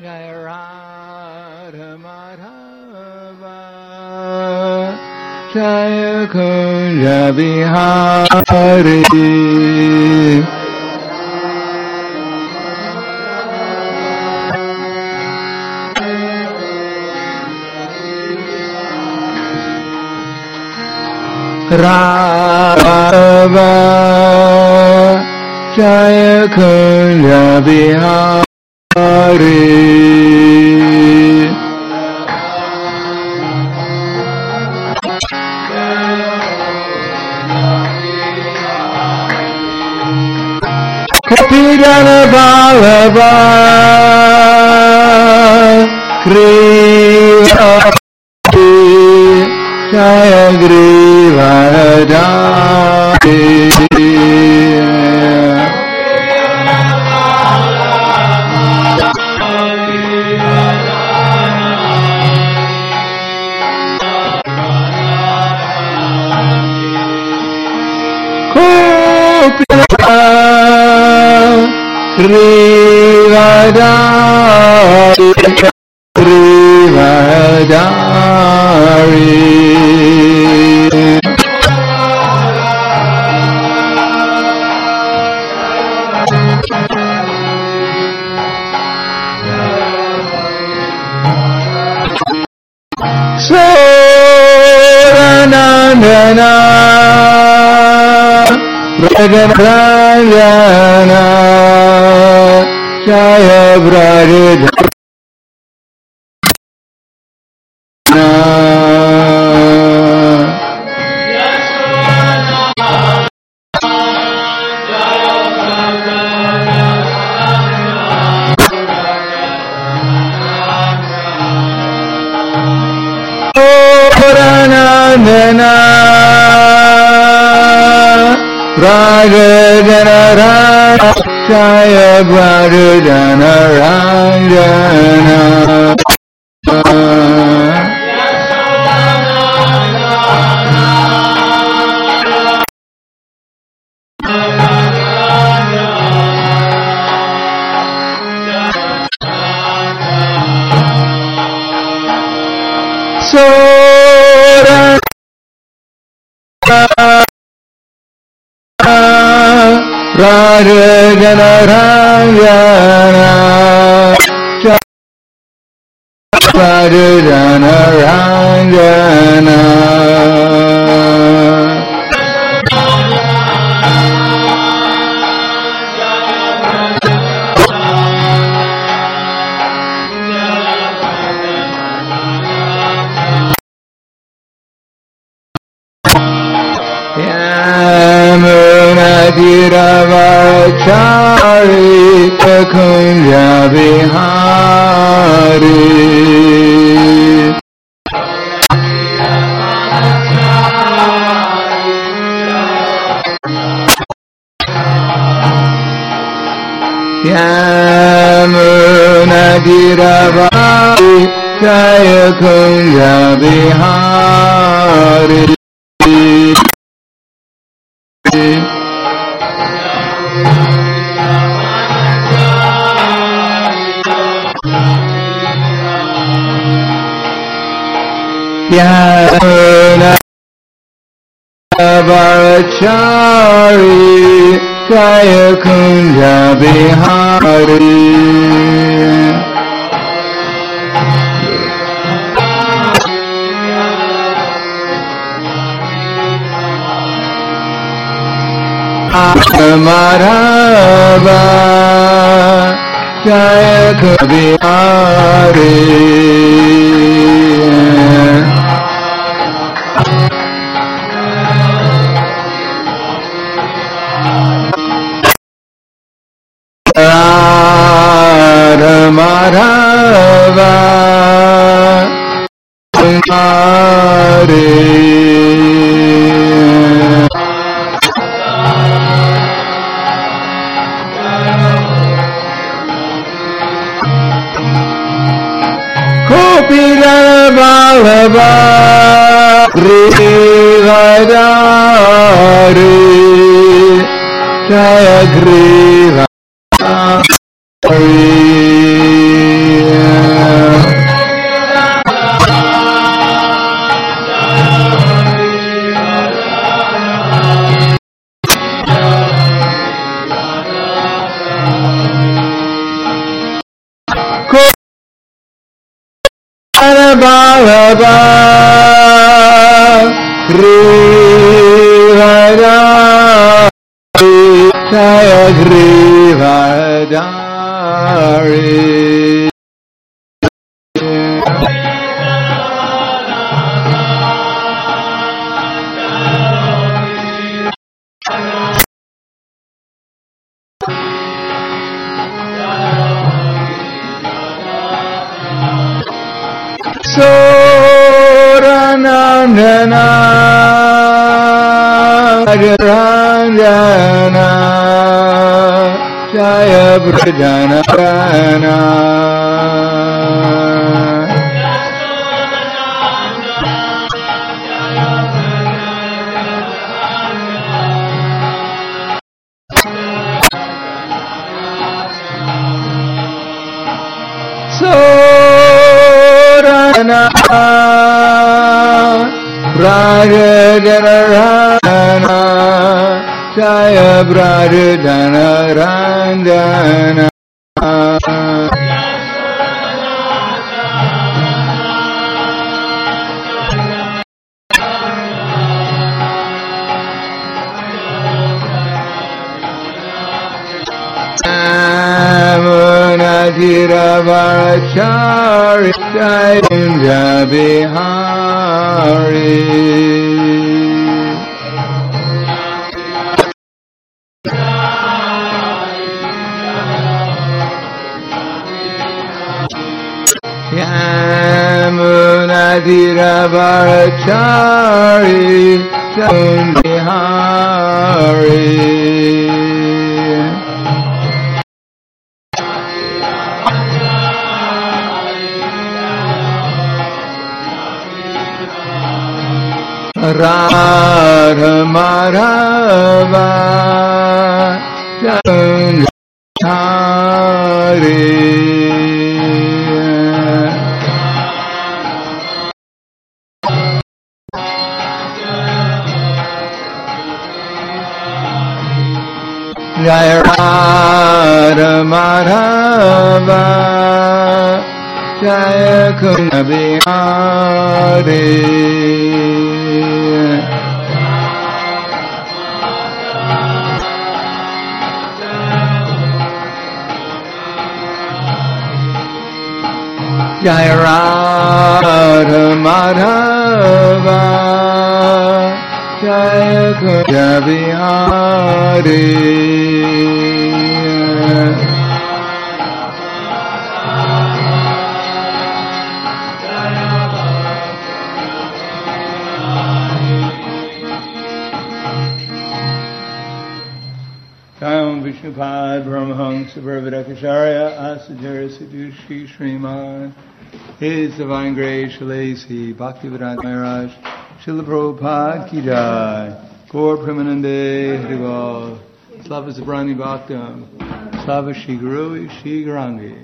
Jaya Radha Madhava Jaya Kunja Bihari Radha Jaya Kunja Bihari Kapidana Ballabha Grivati Jaya Grivadati Grivadari Grivadari Soranandana Rajanarayana Jaya Brajadhana Soranandana Rajanarayana Jaya Brajadhana Rajanarayana Rajanarayana Yamunadiravachari Kunja Bihari Yamunadiravachari Jaya Kunja Bihari Yamunadiravachari Jaya Kunja Bihari Madhava Jaya Bihari Radha Madhava Kumari Ballabha Grivadari Jaya Grivadari Vallabha Grivadari Jaya Grivadari Soranandana Ranjana Jaya Brajanarana Sorana Brajanarana Jaya Brajanarana Amunadiravarachari Jayendra Bihari Yamunadiravarachari Jayendra Bihari Radha Madhava Jayandhari Jaya Radha Madhava Jaya Kunja Bihari Jaya Radha Madhava Jaya Kunja Bihari Jayam Vishnupad Brahmahamsa Bharvadakacharya Asajara Sadushi Sriman His Divine Grace Shalasi Bhaktivedanta Maharaj Srila Prabhupada Ki Jai Gaur Premanande Hrival Slava Sabrani Bhaktam Slava Shri Guru Shri Garangi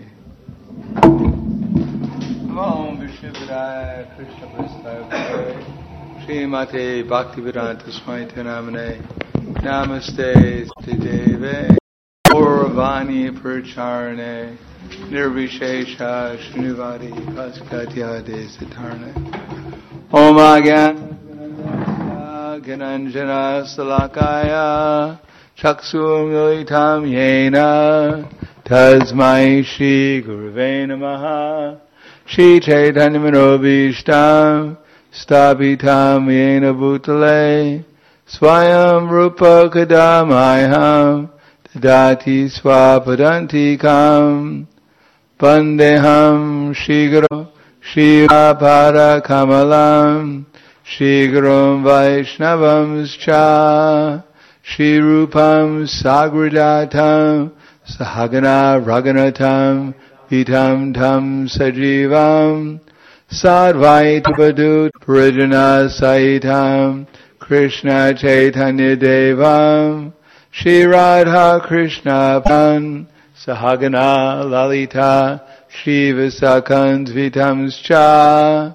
Om Vishnupad Krishna Prasthaya Shri Mate Bhaktivedanta Swami Namane Namaste Deve Gauravani Purcharne Nirvishesha Srinivadi Paskatya Desitarne Om Agyan Gananjana Salakaya Chaksum Militam Yena Tasmai Shri Gurave Namaha Shri Chaitanya Manobishtam Stapitam Yena Bhutale Swayam Rupa Kadamayam Dadati Swapadantikam Vandeham Shigaro Shivapada Kamalam Shigaram Vaishnavam Scha Shirupam Sagradatam Sahagana Raganatam Vitam Tam Sajivam Sadvaitapadut Parijana Saitam Krishna Chaitanya Devam Shri Radha Krishna Pan Sahagana Lalita Shri Visakant Vitamscha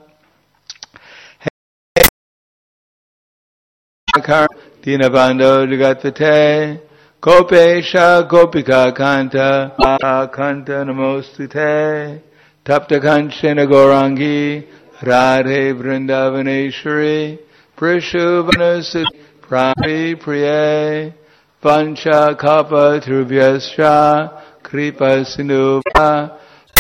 Dinabando Jagatpate Gopesha Gopika Kanta Kanta Namostute Tapta Kanchana Gorangi Radhe Vrindavaneshwari Prishubhanasati Prami Priye Vancha Kapa Trubhyascha Kripa Sindhuva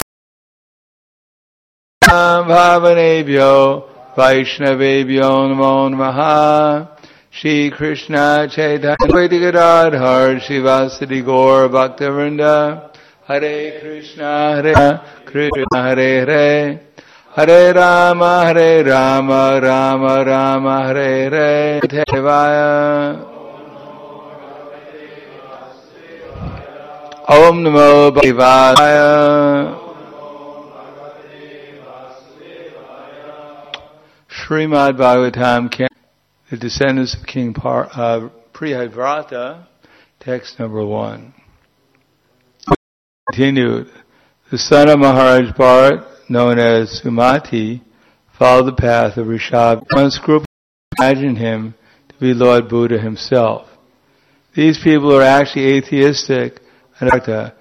Bhavanebhyo Vaishnavebhyo Namo Namaha Shri Krishna Chaitanya Gadadhar Shivasati Gaur Bhaktivinoda Hare Krishna Krishna Hare Hare Hare Rama Rama Rama Hare Hare Devaya Om Namo Bhagavaya Srimad Bhagavatam, the descendants of King Priyavrata, text number 1. Continued. The son of Maharaj Bharat, known as Sumati, followed the path of Rishabh. Unscrupulous imagined him to be Lord Buddha himself. These people are actually atheistic and the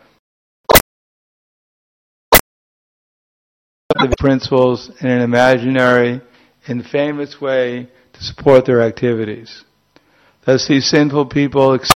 principles in an imaginary and famous way to support their activities. Thus these sinful people accepted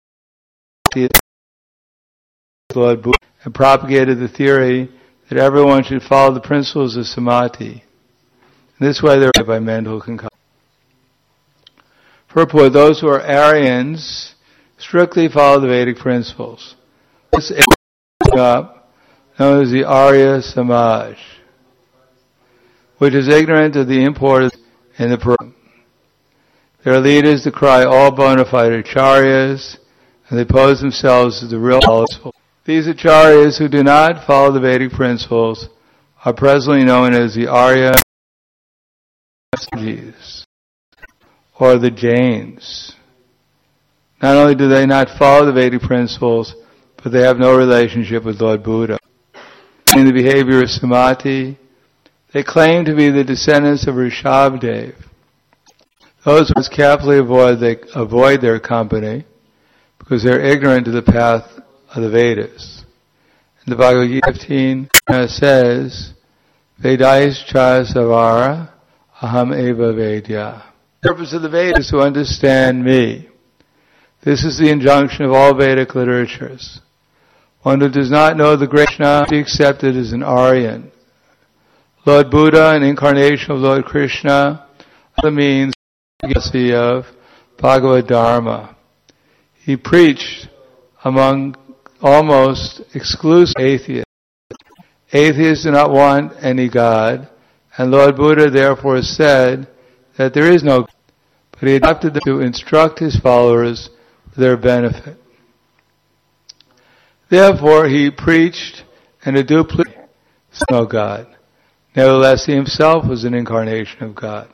Lord Buddha and propagated the theory that everyone should follow the principles of samadhi. In this way they are by mental concoction. Purport: those who are Aryans strictly follow the Vedic principles. This is known as the Arya Samaj, which is ignorant of the import in the program. Their leaders decry all bona fide acharyas, and they pose themselves as the real followers. These acharyas who do not follow the Vedic principles are presently known as the Arya Samajis, or the Jains. Not only do they not follow the Vedic principles, but they have no relationship with Lord Buddha. In the behavior of Samadhi, they claim to be the descendants of Rishabdev. Those who must carefully avoid their company because they're ignorant of the path of the Vedas. In the Bhagavad Gita 15 says, Vedais cha savara aham eva vedya. The purpose of the Vedas is to understand me. This is the injunction of all Vedic literatures. One who does not know the great Krishna is accepted as an Aryan. Lord Buddha, an incarnation of Lord Krishna, means of Bhagavad Dharma. He preached among almost exclusive atheists. Atheists do not want any God, and Lord Buddha therefore said that there is no God, but he adopted them to instruct his followers for their benefit. Therefore he preached and a duplicate no God. Nevertheless, he himself was an incarnation of God.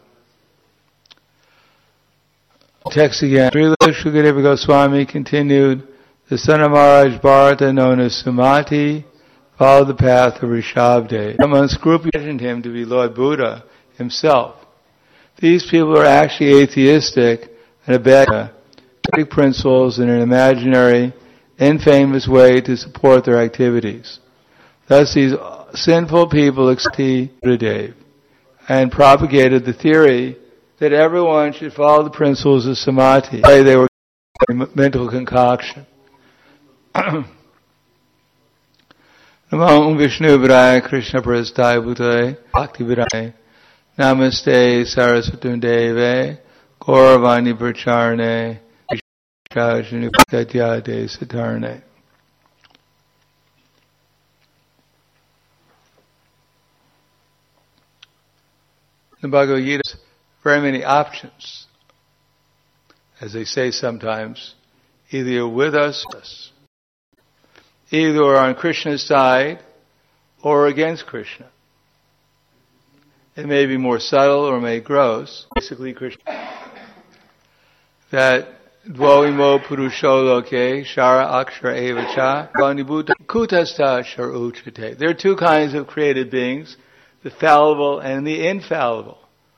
Text again. Srila Shukadeva Goswami continued, the son of Maharaj Bharata, known as Sumati, followed the path of Rishabdev. Some unscrupulous imagined him to be Lord Buddha himself. These people are actually atheistic and abandon Vedic principles in an imaginary, infamous way to support their activities. Thus these sinful people accepted Buddhadev and propagated the theory that everyone should follow the principles of samadhi. They were a mental concoction. Namo Vishnu Vidaya Krishna Prasthaya Bhutale Bhakti Vidaya Namaste Saraswati Deve Gauravani Pracharne Shashani Katyade Satarne. The Bhagavad Gita has very many options. As they say sometimes, either you're with us, either we're on Krishna's side or against Krishna. It may be more subtle or may be gross. Basically, Krishna. That dvoimo purusho loke shara akshara evacha vanibhuta kutasta shar uchate. There are two kinds of created beings, the fallible and the infallible.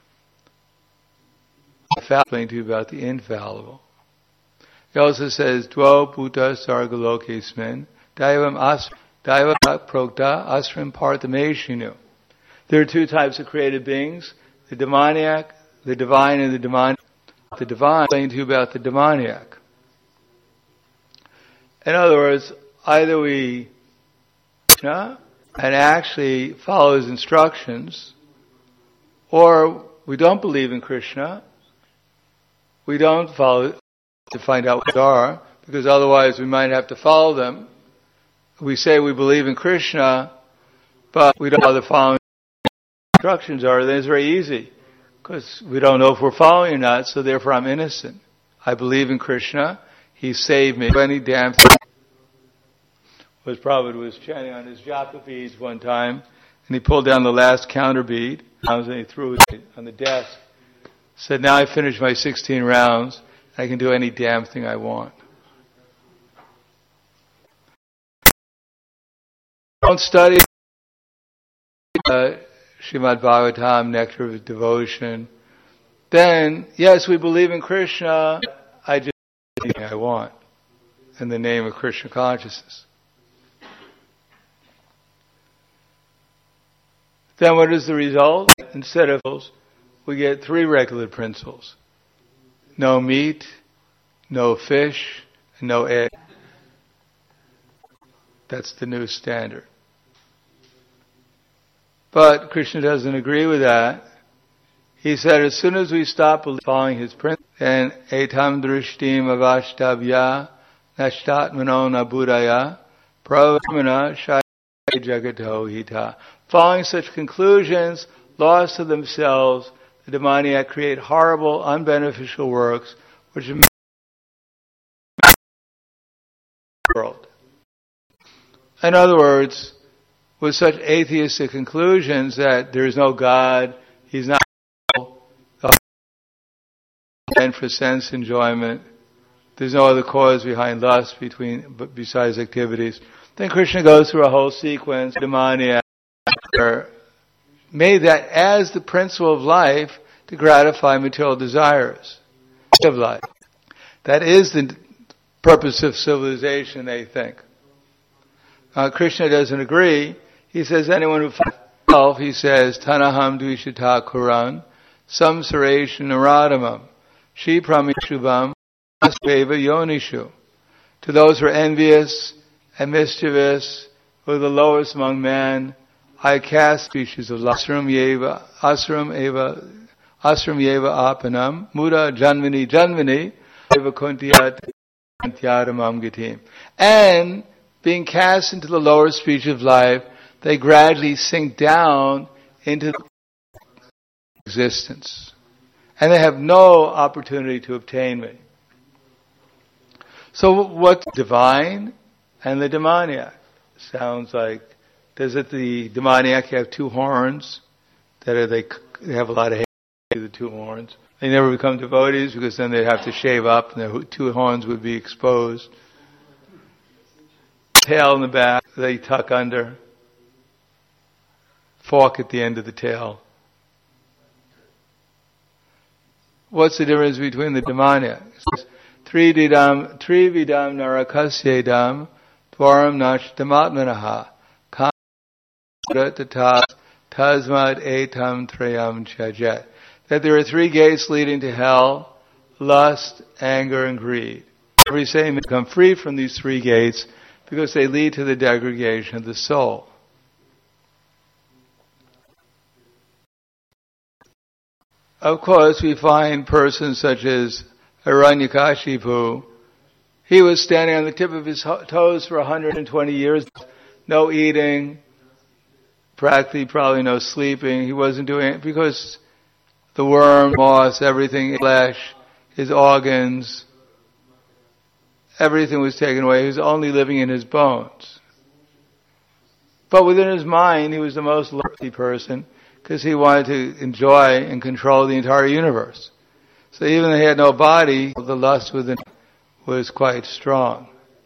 I'll explain to you about the infallible. He also says, Dvo Bhuta Sargalokesmin Daivam Prokta Asram Parthameshinu. There are two types of created beings, the demoniac, the divine, and the demoniac. The divine, explain to you about the demoniac. In other words, either we and actually follow his instructions, or we don't believe in Krishna. We don't follow to find out what they are, because otherwise we might have to follow them. We say we believe in Krishna, but we don't know what the following instructions are. Then it's very easy, because we don't know if we're following or not, so therefore I'm innocent. I believe in Krishna. He saved me. Any damn thing. Prabhupada was chanting on his japa beads one time, and he pulled down the last counter bead, and he threw it on the desk. Said, now I finished my 16 rounds, I can do any damn thing I want. Don't study Srimad Bhagavatam, Nectar of Devotion. Then, yes, we believe in Krishna, I just do anything I want in the name of Krishna consciousness. Then what is the result? Instead of those, we get 3 regular principles. No meat, no fish, and no egg. That's the new standard. But Krishna doesn't agree with that. He said as soon as we stop following his principles, then etam drishtim avashtabhya nashtatmano nabudaya pravamana shaya jagato hita. Following such conclusions, lost to themselves, the demoniac create horrible, unbeneficial works, which are the world. In other words, with such atheistic conclusions that there is no God, He's not meant for sense enjoyment, there's no other cause behind lust besides activities, then Krishna goes through a whole sequence. Demoniac made that as the principle of life to gratify material desires of life. That is the purpose of civilization, they think. Krishna doesn't agree. He says anyone who finds himself, he says, Tanaham dvishata kuran, samsaresh naradamam, shi pramishubam, asveva yonishu. To those who are envious and mischievous, who are the lowest among men, I cast species of asram yeva apanam, muda janvini, eva kuntiyat antyaramam gitim. And being cast into the lower species of life, they gradually sink down into existence. And they have no opportunity to obtain me. So what's divine and the demoniac? Sounds like, does the demoniac have 2 horns? They have a lot of hate to the 2 horns. They never become devotees because then they'd have to shave up and their 2 horns would be exposed. Tail in the back, they tuck under. Fork at the end of the tail. What's the difference between the demoniac? Trividam narakasyedam dwaram nashtamatmanaha kamata tasmad etam trayam chajet. That there are 3 gates leading to hell: lust, anger, and greed. Every saint may become free from these 3 gates because they lead to the degradation of the soul. Of course, we find persons such as Hiranyakashipu. He was standing on the tip of his toes for 120 years, no eating, practically probably no sleeping. He wasn't doing it because the worm, moss, everything, flesh, his organs, everything was taken away. He was only living in his bones. But within his mind, he was the most lofty person because he wanted to enjoy and control the entire universe. So even though he had no body, the lust within was quite strong.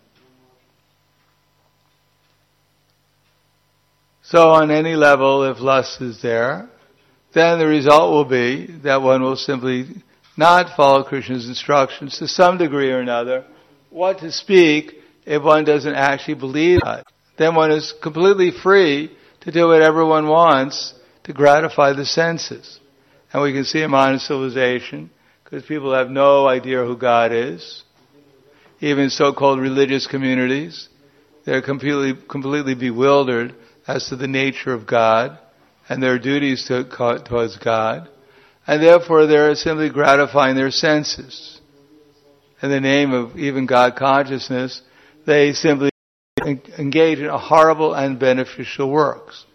So on any level, if lust is there, then the result will be that one will simply not follow Krishna's instructions to some degree or another. What to speak if one doesn't actually believe it? Then one is completely free to do whatever one wants to gratify the senses. And we can see in modern civilization, because people have no idea who God is. Even so-called religious communities, they're completely bewildered as to the nature of God and their duties towards God. And therefore they're simply gratifying their senses. In the name of even God consciousness, they simply engage in horrible and beneficial works.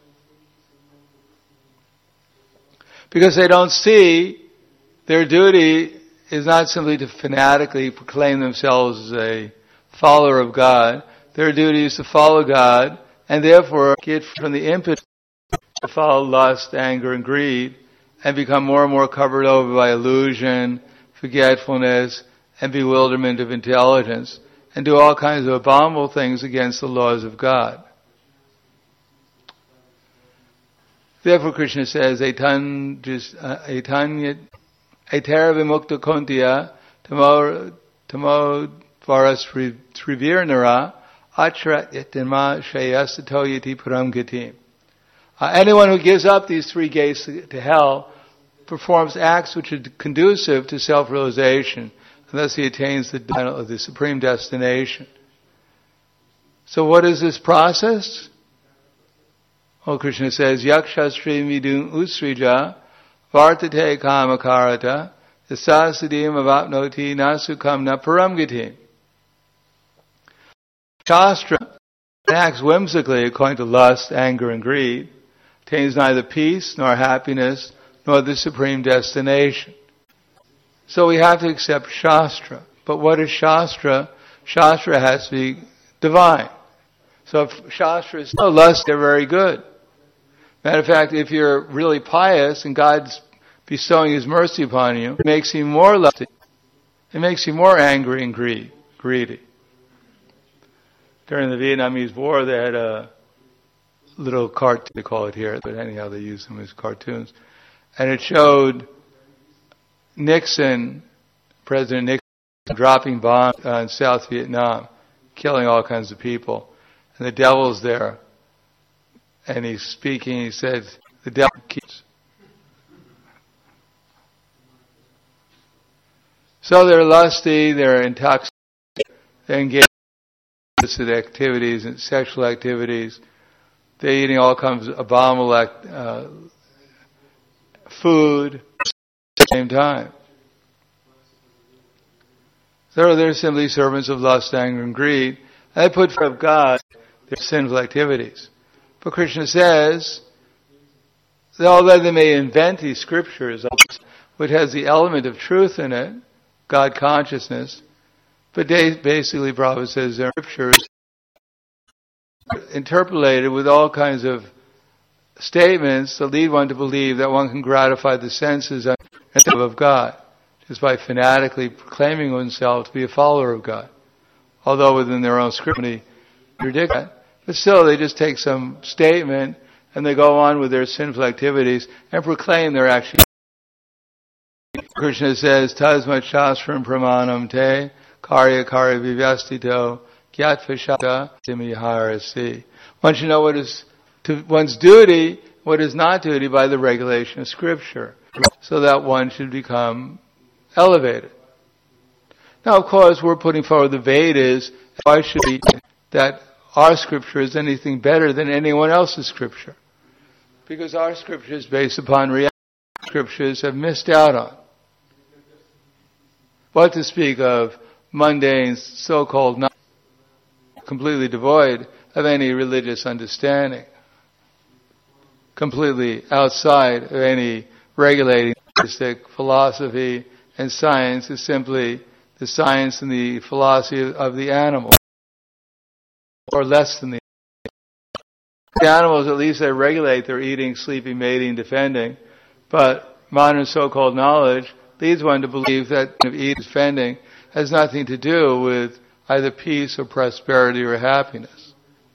Because they don't see their duty is not simply to fanatically proclaim themselves as a follower of God. Their duty is to follow God and therefore get from the impetus to follow lust, anger, and greed and become more and more covered over by illusion, forgetfulness, and bewilderment of intelligence and do all kinds of abominable things against the laws of God. Therefore Krishna says, Etara vimukta kontiya tamo varas trivirnara achrat yatima shayasato yati param gatim. Anyone who gives up these three gates to hell performs acts which are conducive to self-realization, and thus he attains the supreme destination. So what is this process? Well, Krishna says, Yakshastri midun usrija vartate kamakarata yasasidim avapnoti nasukam na paramgatim. Shastra acts whimsically according to lust, anger, and greed, attains neither peace nor happiness nor the supreme destination. So we have to accept Shastra. But what is Shastra? Shastra has to be divine. So if Shastra is no lust, they're very good. Matter of fact, if you're really pious and God's bestowing His mercy upon you, it makes you more lusty. It makes you more angry and greedy. During the Vietnamese War, they had a little cartoon, they call it here, but anyhow they use them as cartoons. And it showed President Nixon, dropping bombs on South Vietnam, killing all kinds of people. And the devil's there. And he's speaking, he says, the devil keeps. So they're lusty, they're intoxicated, they're engaged in illicit activities and sexual activities. They're eating all kinds of abominable food at the same time. So they're simply servants of lust, anger, and greed. And they put before God their sinful activities. But Krishna says, that although they may invent these scriptures, which has the element of truth in it, God consciousness, but basically Prabhupada says their scriptures interpolated with all kinds of statements that lead one to believe that one can gratify the senses of God, just by fanatically proclaiming oneself to be a follower of God. Although within their own script, they predict that. But still, they just take some statement and they go on with their sinful activities and proclaim they're actually. Krishna says, Tasmat Shastram Pramanam Te Karya Karya Vivyastito Gyatva Timiharasi. One should know what is to one's duty, what is not duty by the regulation of Scripture, so that one should become elevated. Now, of course, we're putting forward the Vedas. Why should we that our Scripture is anything better than anyone else's Scripture? Because our Scripture is based upon reality. Scriptures have missed out on. What to speak of mundane, so-called, not completely devoid of any religious understanding, completely outside of any regulating philosophy, and science is simply the science and the philosophy of the animal, or less than the animals. At least they regulate their eating, sleeping, mating, defending, but modern so-called knowledge leads one to believe that eating, defending has nothing to do with either peace or prosperity or happiness.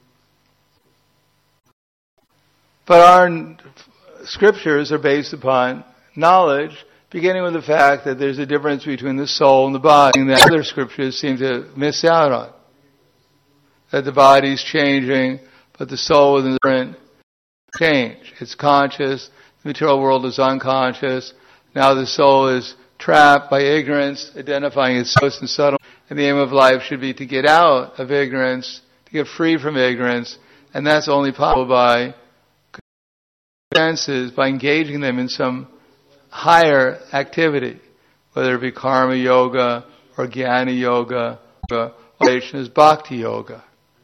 But our scriptures are based upon knowledge, beginning with the fact that there's a difference between the soul and the body, and that other scriptures seem to miss out on. That the body's changing, but the soul within the different change. It's conscious, The material world is unconscious. Now the soul is trapped by ignorance, identifying its source and subtle. And the aim of life should be to get out of ignorance, to get free from ignorance. And that's only possible by senses, by engaging them in some higher activity, whether it be karma yoga or jnana yoga, or is bhakti yoga.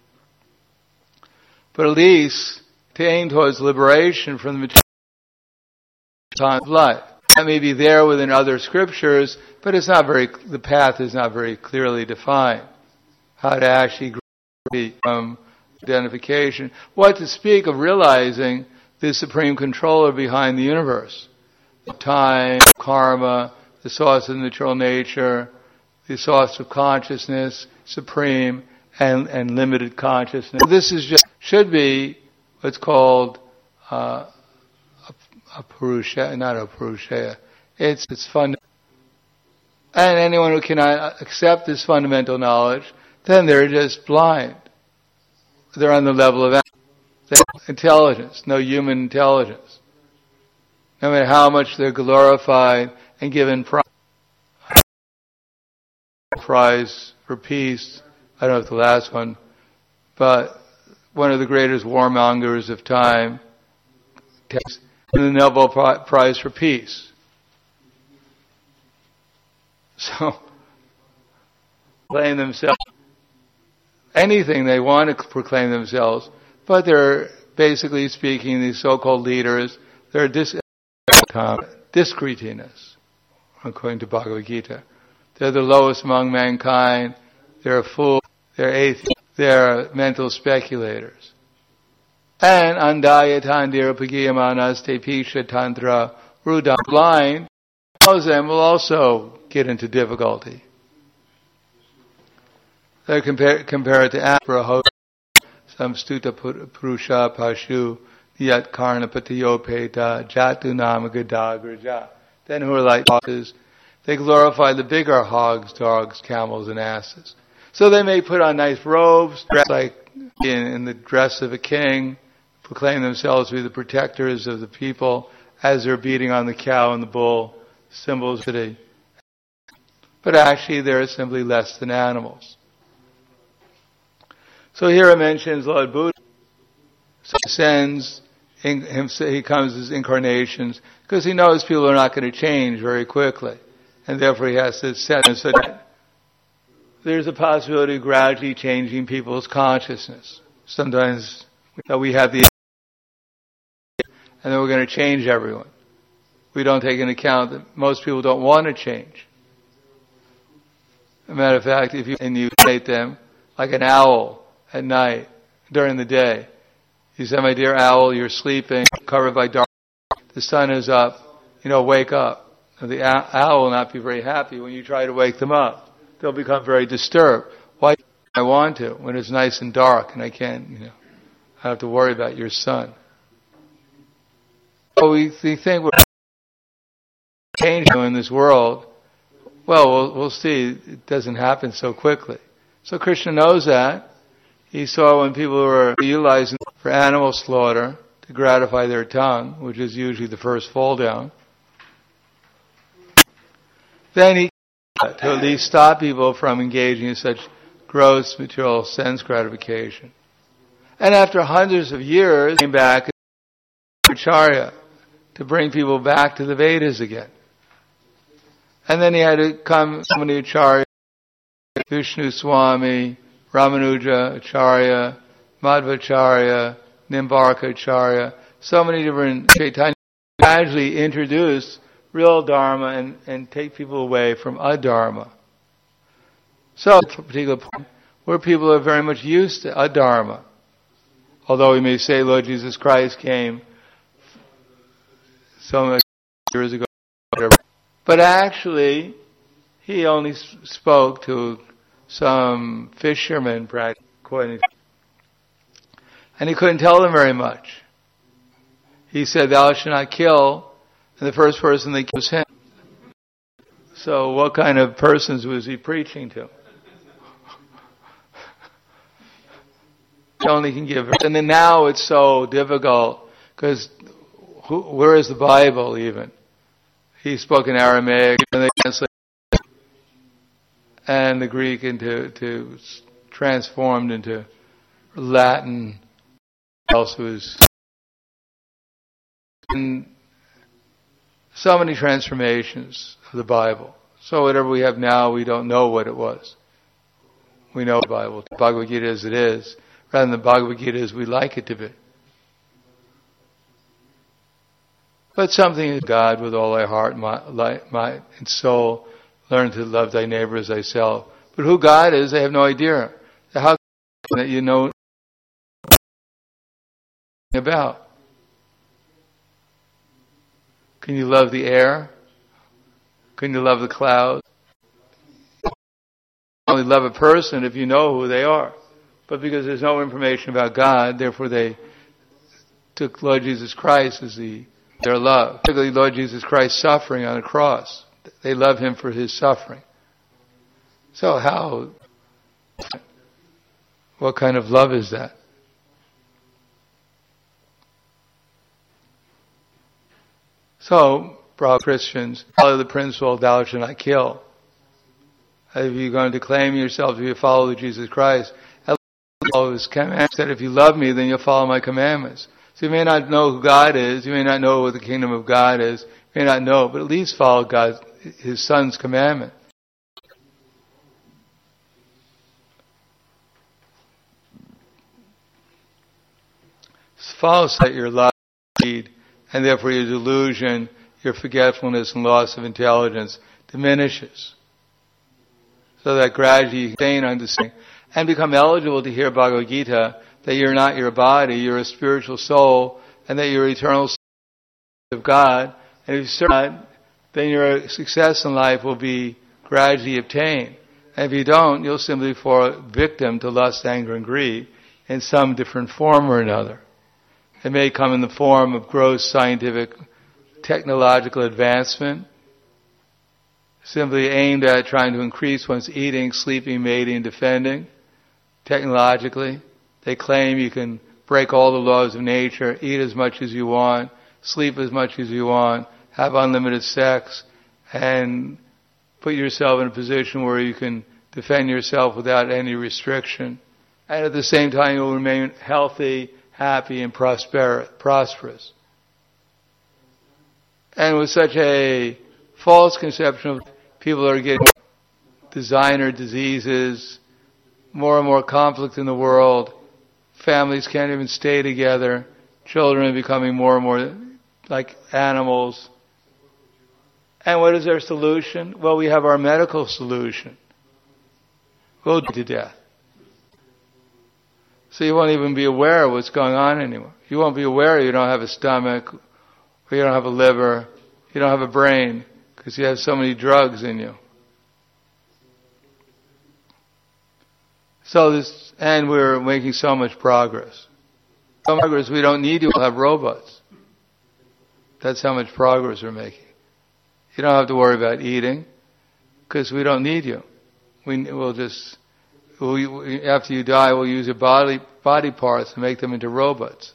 But at least to aim towards liberation from the material time of life. That may be there within other scriptures, but the path is not very clearly defined. How to actually grow from identification. What to speak of realizing the supreme controller behind the universe. Time, karma, the source of natural nature, the source of consciousness, supreme and limited consciousness. This should be what's called a purusha, not a purusha. It's fundamental. And anyone who cannot accept this fundamental knowledge, then they're just blind. They're on the level of intelligence, no human intelligence. No matter how much they're glorified and given prize for peace, I don't know if the last one, but one of the greatest warmongers of time takes the Nobel Prize for Peace. So, proclaim themselves anything they want to proclaim themselves, but they're basically speaking, these so-called leaders, they're discretiness, according to Bhagavad Gita. They're the lowest among mankind, they're fools, they're atheists, they're mental speculators. And andaya tandira pagiyamanas te pisha tantra rudam, blind, those them will also get into difficulty. They compare it to Abraha, samstuta purusha pashu yat karna patiyopeta jatu namagadagraja. Then who are like horses, they glorify the bigger hogs, dogs, camels, and asses. So they may put on nice robes, dress like in the dress of a king, proclaim themselves to be the protectors of the people as they're beating on the cow and the bull, symbols of today. But actually they're simply less than animals. So here it mentions Lord Buddha he comes as incarnations because he knows people are not going to change very quickly. And therefore he has to set them so that there's a possibility of gradually changing people's consciousness. Sometimes we have the and then we're going to change everyone. We don't take into account that most people don't want to change. As a matter of fact, if you imitate them like an owl at night, during the day, you say, my dear owl, you're sleeping, covered by dark, the sun is up, wake up. And the owl will not be very happy when you try to wake them up. They'll become very disturbed. Why do I want to when it's nice and dark and I can't, I have to worry about your sun. So we think we're changing in this world. Well, we'll see. It doesn't happen so quickly. So Krishna knows that. He saw when people were utilizing for animal slaughter to gratify their tongue, which is usually the first fall down. Then he to at least stop people from engaging in such gross material sense gratification. And after hundreds of years, he came back as Acharya to bring people back to the Vedas again. And then he had to come, so many Acharya, Vishnu Swami, Ramanuja Acharya, Madhvacharya, Nimbarka Acharya, so many different Chaitanya gradually introduce real Dharma and take people away from adharma. So, at a particular point where people are very much used to adharma, although we may say Lord Jesus Christ came so many years ago, but actually he only spoke to some fishermen, and he couldn't tell them very much. He said, thou shalt not kill, and the first person they killed was him. So what kind of persons was he preaching to? He only can give. And then now it's so difficult because where is the Bible even? He spoke in Aramaic, and they translated and the Greek into transformed into Latin. Also was and so many transformations of the Bible. So whatever we have now, we don't know what it was. We know the Bible, the Bhagavad Gita as it is, rather than the Bhagavad Gita as we like it to be. But something is God with all thy heart, mind, and soul. Learn to love thy neighbor as thyself. But who God is, they have no idea. How can that you know about? Can you love the air? Can you love the clouds? You only love a person if you know who they are. But because there's no information about God, therefore they took Lord Jesus Christ as their love. Particularly Lord Jesus Christ suffering on the cross. They love Him for His suffering. So what kind of love is that? So, Christians, follow the principle, thou shalt not kill. If you're going to claim yourself to be a follower of Jesus Christ, at least follow His commandments. That if you love me, then you'll follow my commandments. So you may not know who God is, you may not know what the kingdom of God is, you may not know, but at least follow His Son's commandment. Follow that your love need, and therefore your delusion, your forgetfulness and loss of intelligence diminishes. So that gradually you gain understanding and become eligible to hear Bhagavad Gita, that you're not your body, you're a spiritual soul, and that you're eternal soul of God. And if you serve God, then your success in life will be gradually obtained. And if you don't, you'll simply fall victim to lust, anger, and greed in some different form or another. It may come in the form of gross scientific, technological advancement, simply aimed at trying to increase one's eating, sleeping, mating, and defending. Technologically, they claim you can break all the laws of nature, eat as much as you want, sleep as much as you want, have unlimited sex, and put yourself in a position where you can defend yourself without any restriction. And at the same time, you will remain healthy, happy, and prosperous. And with such a false conception of people are getting designer diseases, more and more conflict in the world, families can't even stay together, children are becoming more and more like animals. And what is their solution? Well, we have our medical solution. We'll die to death. So you won't even be aware of what's going on anymore. You won't be aware you don't have a stomach, or you don't have a liver, you don't have a brain, because you have so many drugs in you. And we're making so much progress. So much progress, we don't need to have robots. That's how much progress we're making. You don't have to worry about eating, because we don't need you. After you die, we'll use your body parts and make them into robots.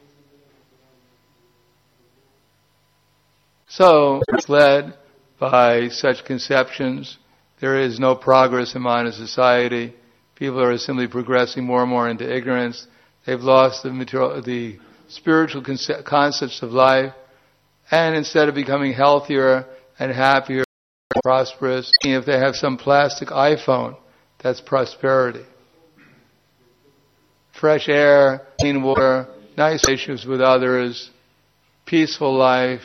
So, led by such conceptions, there is no progress in modern society. People are simply progressing more and more into ignorance. They've lost the spiritual concepts of life, and instead of becoming healthier and happier and prosperous, if they have some plastic iPhone, that's prosperity. Fresh air, clean water, nice relationships with others, peaceful life.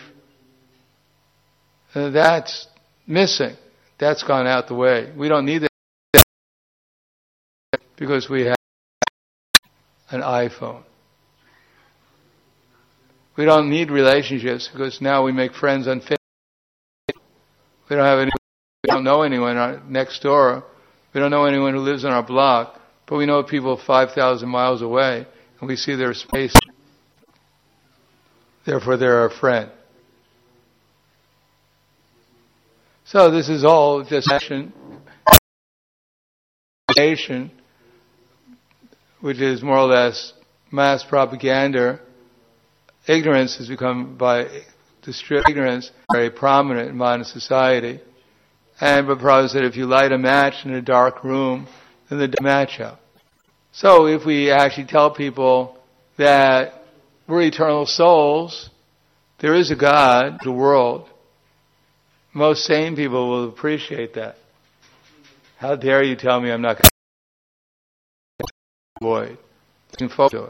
That's missing. That's gone out the way. We don't need that because we have an iPhone. We don't need relationships because now we make friends on Facebook. We don't know anyone next door. We don't know anyone who lives on our block, but we know people 5,000 miles away, and we see their space. Therefore, they're our friend. So this is all just action, which is more or less mass propaganda ignorance has become, by the ignorance, very prominent in modern society. And Prabhupada said if you light a match in a dark room, then the match out. So if we actually tell people that we're eternal souls, there is a God, the world, most sane people will appreciate that. How dare you tell me I'm not going to avoid? Looking forward to it.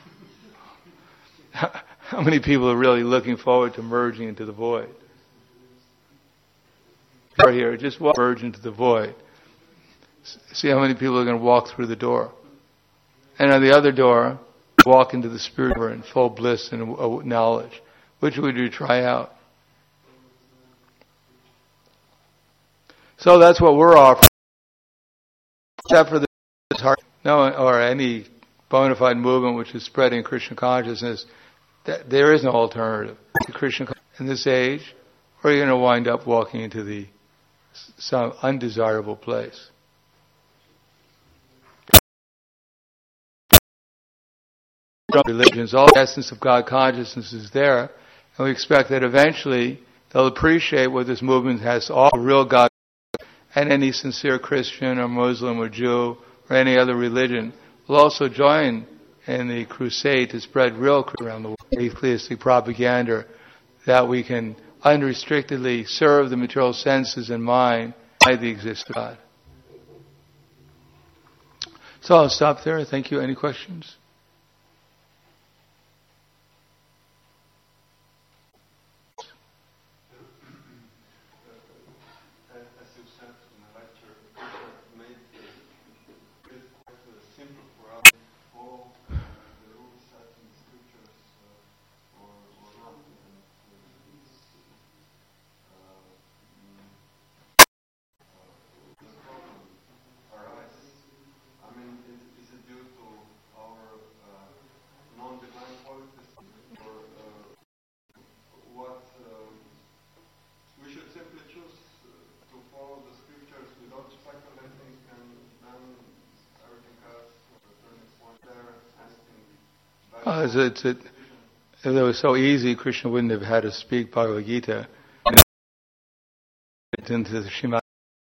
How many people are really looking forward to merging into the void? Here, just merge into the void. See how many people are going to walk through the door. And on the other door, walk into the spirit in full bliss and knowledge. Which would you try out? So that's what we're offering. Except for this heart, or any bona fide movement which is spreading Krishna consciousness, there is no alternative to Krishna consciousness in this age, or you're going to wind up walking into some undesirable place. Religions, all the essence of God consciousness is there, and we expect that eventually they'll appreciate what this movement has to offer, real God, and any sincere Christian or Muslim or Jew or any other religion will also join in the crusade to spread real around the world, atheistic propaganda, that we can unrestrictedly serve the material senses and mind by the existence of God. So I'll stop there. Thank you. Any questions? If it was so easy, Krishna wouldn't have had to speak Bhagavad Gita into the Srimad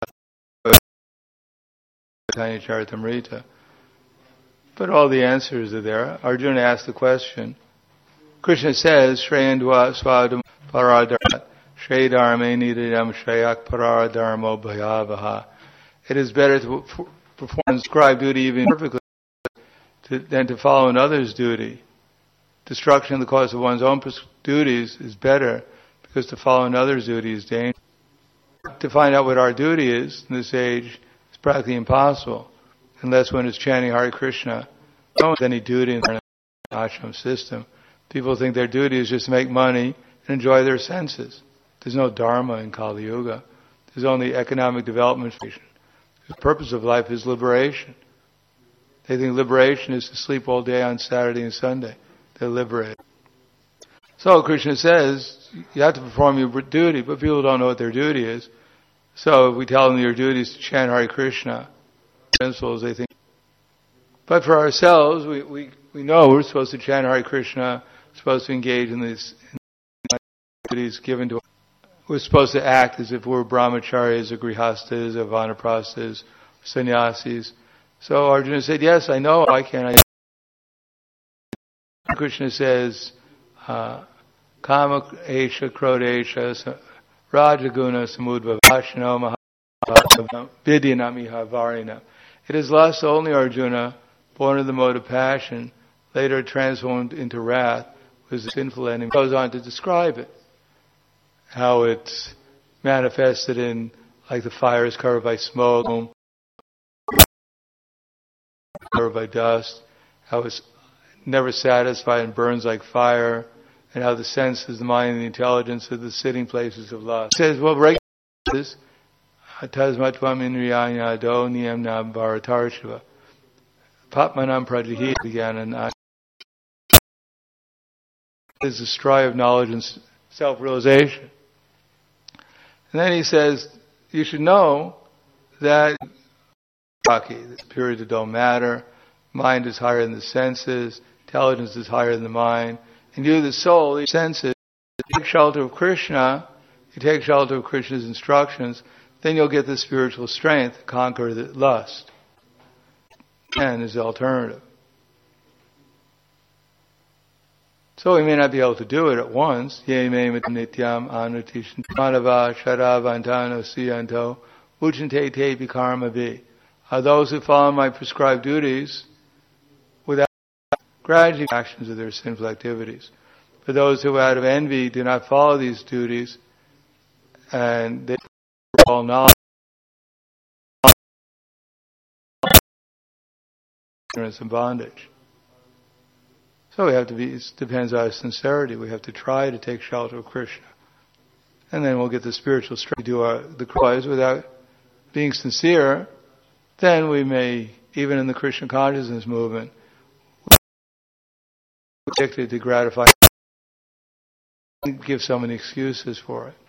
Charitamrita. But all the answers are there. Arjuna asked the question. Krishna says, Shreyandva swadam paradharmat, Shreyadharme nididam shreyak paradharmo bhayavaha. It is better to perform and prescribe duty even perfectly than to follow another's duty. Destruction of the cause of one's own duties is better, because to follow another's duty is dangerous. To find out what our duty is in this age is practically impossible, unless one is chanting Hare Krishna. No one has any duty in the ashram system. People think their duty is just to make money and enjoy their senses. There's no dharma in Kali Yuga. There's only economic development. The purpose of life is liberation. They think liberation is to sleep all day on Saturday and Sunday. They're liberated. So Krishna says, you have to perform your duty, but people don't know what their duty is. So if we tell them your duty is to chant Hare Krishna, principles, they think. But for ourselves, we know we're supposed to chant Hare Krishna, we're supposed to engage in these duties given to us. We're supposed to act as if we're brahmacharis or grihastas or vanaprasthas, sannyasis. So Arjuna said, yes, I know, why can't I? Krishna says, Kama esha krodesha rajaguna samudvavashano maha vidyanamiha varina. It is lust only, Arjuna, born of the mode of passion, later transformed into wrath, was the sinful enemy. He goes on to describe it, how it's manifested in, like the fire is covered by smoke, covered by dust, how it's never satisfied and burns like fire, and how the senses, the mind, and the intelligence are the sitting places of lust. It says, well, break this. Tasmatvam indriyanya do niyamna bharatarshava. Papmanam prajahit jnana. Is the strive of knowledge and self-realization. And then he says, you should know that the purity don't matter, mind is higher than the senses, intelligence is higher than the mind, And you, the soul, your senses, you take shelter of Krishna, you take shelter of Krishna's instructions, then you'll get the spiritual strength to conquer the lust. And is the alternative. So we may not be able to do it at once. Ye me nityam anutishan manava sharavantano siyanto ujjante te bikarma vi. Those who follow my prescribed duties without gradually actions of their sinful activities. For those who out of envy do not follow these duties, and they all knowledge, ignorance and bondage. So we have to be, it depends on our sincerity. We have to try to take shelter of Krishna. And then we'll get the spiritual strength to do the cries without being sincere. Then we may, even in the Krishna consciousness movement, we're addicted to gratify, give so many excuses for it.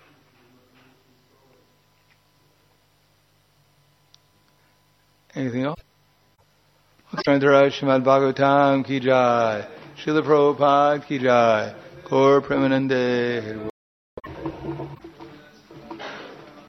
Anything else? Srimad Bhagavatam ki jai, Srila Prabhupada ki jai, Gaur Premanande.